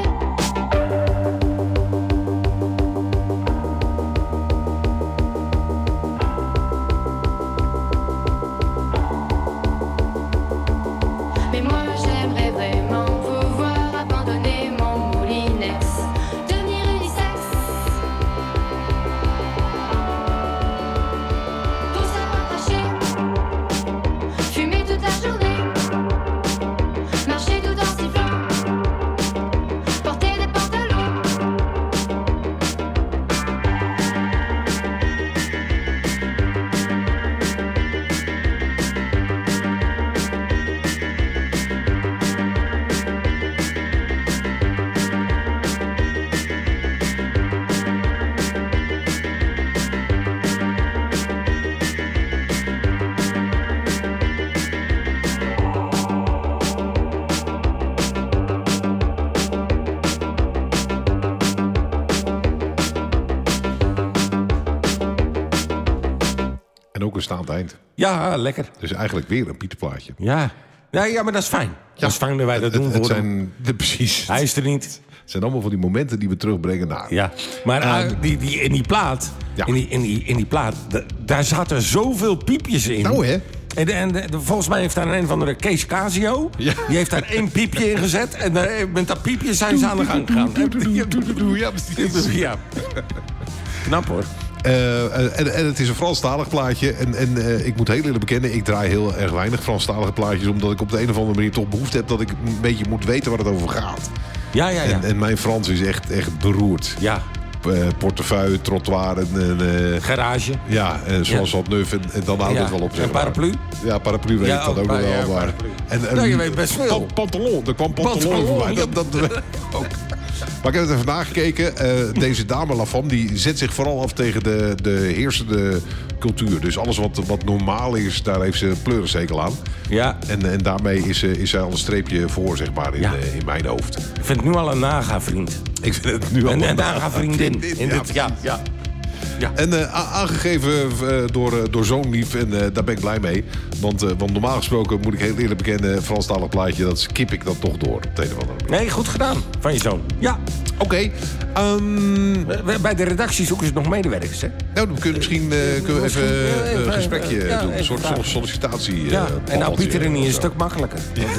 Mais moi j'aimerais vraiment pouvoir abandonner mon moulinex, devenir unisexe. Pour savoir marcher, fumer toute la journée, marcher tout en sifflant, porter des pantalons. En ook een staand eind. Ja, lekker. Dus eigenlijk weer een Pieterplaatje. Ja. Ja, ja, maar dat is fijn. Dat is fijn dat wij dat Het, doen het voor hem. zijn, de, precies. Hij is er niet. Het zijn allemaal van die momenten die we terugbrengen naar. Ja. Maar Ehm, uh, die, die, in die plaat, Ja. in, die, in, die, in die plaat, d- daar zaten zoveel piepjes in. Nou, hè? En, de, en de, de- volgens mij heeft daar een of andere Kees Casio. Ja. Die heeft daar één piepje in gezet. En daar, met dat piepje zijn ze aan de gang gegaan. Ja, precies. Ja. Knap hoor. Uh, en, en het is een Franstalig plaatje. En, en uh, ik moet heel eerlijk bekennen, ik draai heel erg weinig Franstalige plaatjes. Omdat ik op de een of andere manier toch behoefte heb dat ik een beetje moet weten waar het over gaat. Ja, ja, ja. En, en mijn Frans is echt, echt beroerd. Ja. Uh, portefeuille, trottoir en... en uh, Garage. ja, en zoals Ja. wat neuf. En, en dan houdt Ja. het wel op. zeg En maar. paraplu? Ja, paraplu weet Ja, ik dan ook ook nog pa- wel. ja, Maar, paraplu. en, en, Nou, je weet best veel. pan- Pantalon, er kwam pantalon Pantalon, voorbij. ja. Dat, dat, weet ik ook. Maar ik heb het even nagekeken. Uh, deze dame La Femme die zet zich vooral af tegen de, de heersende cultuur. Dus alles wat, wat normaal is, daar heeft ze pleurenzekel aan. Ja. En, en daarmee is, ze- is zij al een streepje voor, zeg maar, in, Ja. uh, in mijn hoofd. Ik vind het nu al een naga-vriend. Ik vind het nu al En een een naga-vriendin. In Ja, dit, ja, ja. Ja. En uh, a- aangegeven uh, door, uh, door zo'n lief. En uh, daar ben ik blij mee. Want, uh, want normaal gesproken moet ik heel eerlijk bekennen... Franstalig plaatje, dat skip ik dan toch door. Op de een of andere manier. Nee, goed gedaan van je zoon. Ja. Oké. Okay, um, Bij de redactie zoeken ze nog medewerkers, hè? nou, dan kunnen we misschien uh, kunnen we even Ja, uh, even, een gesprekje uh, ja, doen. Een even soort vragen. sollicitatie. Uh, Ja. En nou, panneltje Pieter en niet of een zo. stuk makkelijker.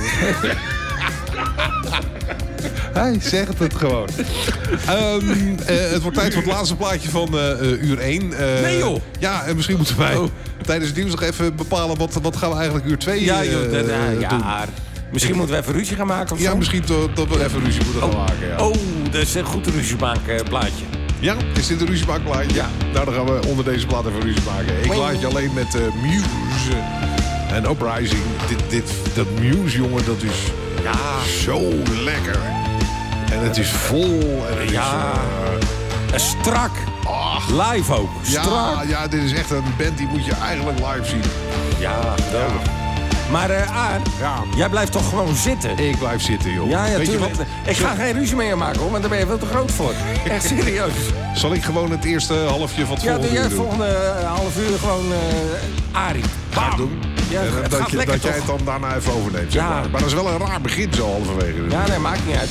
Hij zegt het gewoon. um, uh, het wordt tijd voor het laatste plaatje van uh, uh, uur één. Uh, Nee, joh. Ja, en misschien moeten wij Oh. tijdens het nieuws nog even bepalen... wat, wat gaan we eigenlijk uur twee Ja, uh, joh, dat, uh, doen. ja. Misschien moeten we even ruzie gaan maken of Ja, zo. misschien to- dat we even ruzie moeten gaan maken. Ja. Oh, dat is een goed ruzie maken plaatje. Ja, is dit een ruziemaakplaatje? Ja. Nou, dan gaan we onder deze plaat even ruzie maken. Ik laat je alleen met uh, Muse en Uprising. Dit, dit, dat Muse, jongen, dat is Ja. zo lekker. En het is vol. En het Ja. is, uh, En strak. Live ook. ja, Strak. ja, dit is echt een band die moet je eigenlijk live zien. Ja, geweldig. Maar uh, Aar, Ja. jij blijft toch gewoon zitten? Ik blijf zitten, joh. Ja, ja, Weet je tuurlijk. wat? Ik ga geen ruzie met je maken, hoor, want daar ben je veel te groot voor. Echt serieus. Zal ik gewoon het eerste halfje van het Ja, volgende doe jij uur het doen? volgende uh, half uur gewoon uh, Arie. Ga ik doen. Ja, En, het dat gaat je, lekker, dat jij toch? het dan daarna even overneemt. Zeg Ja. maar. maar dat is wel een raar begin zo halverwege. Ja, nee, maakt niet uit.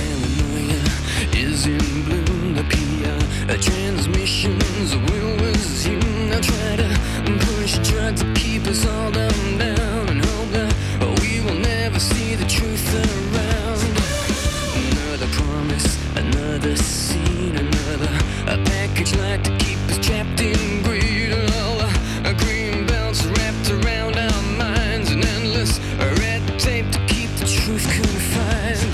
Is in bloom, the P R transmissions will resume. I try to push, try to keep us all down, down, and hope that we will never see the truth around. Another promise, another scene, another a package like to keep us trapped in greed. All the green belts wrapped around our minds, and endless red tape to keep the truth confined.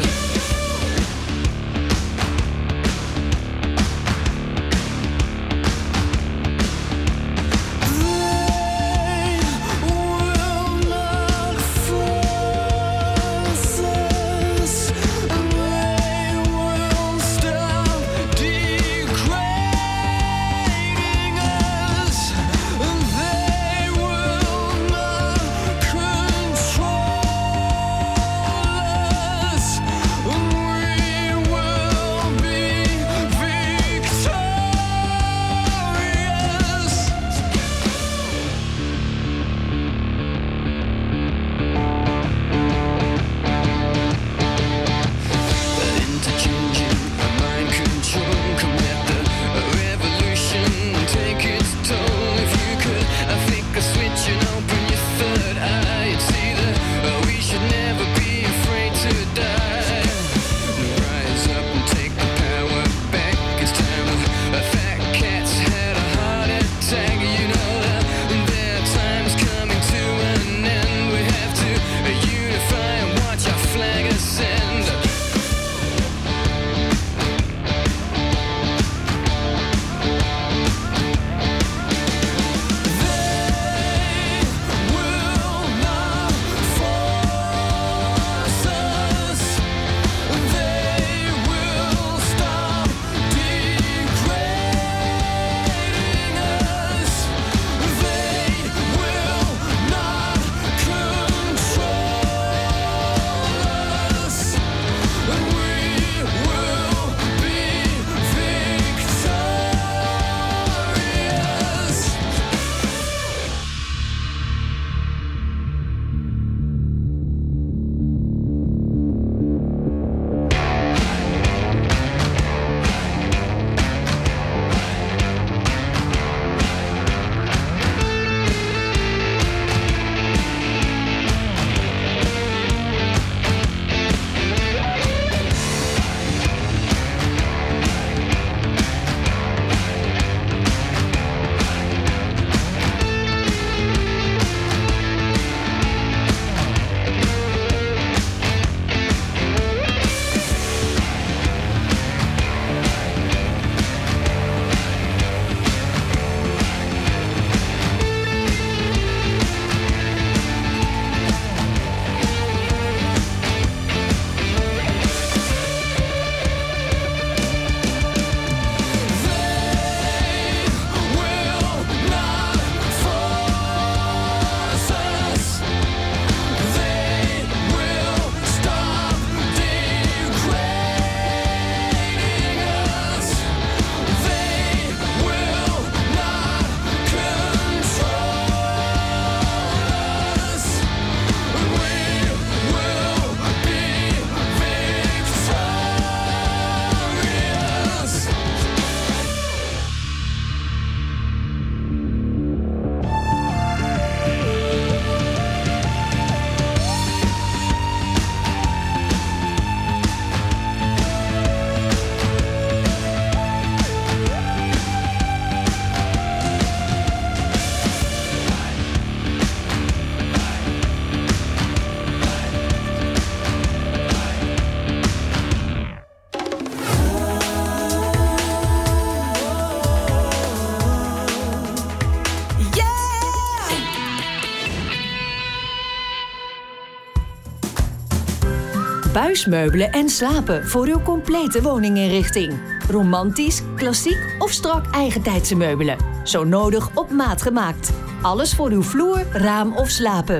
Buismeubelen en slapen voor uw complete woninginrichting. Romantisch, klassiek of strak eigentijdse meubelen. Zo nodig op maat gemaakt. Alles voor uw vloer, raam of slapen.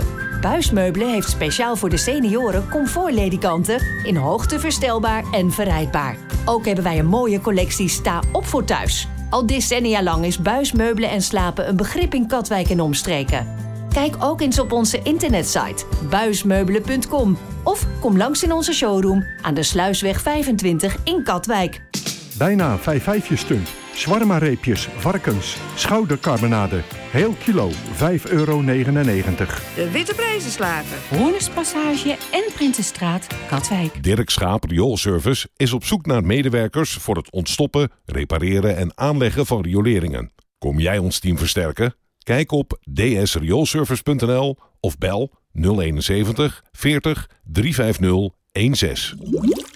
Buismeubelen heeft speciaal voor de senioren comfortledikanten in hoogte verstelbaar en verrijdbaar. Ook hebben wij een mooie collectie Sta op voor thuis. Al decennia lang is Buismeubelen en slapen een begrip in Katwijk en omstreken. Kijk ook eens op onze internetsite buismeubelen punt com of kom langs in onze showroom aan de Sluisweg vijfentwintig in Katwijk. Bijna vijf vijfjes stunt. Shawarma-reepjes, varkens, schoudercarbonade. Heel kilo, vijf euro negenennegentig. De Witte Prijzenslager. Hoornerspassage en Prinsenstraat, Katwijk. Dirk Schaap Rioolservice is op zoek naar medewerkers voor het ontstoppen, repareren en aanleggen van rioleringen. Kom jij ons team versterken? Kijk op d s rioolservice punt n l of bel nul eenenzeventig veertig driehonderdvijftig zesentien.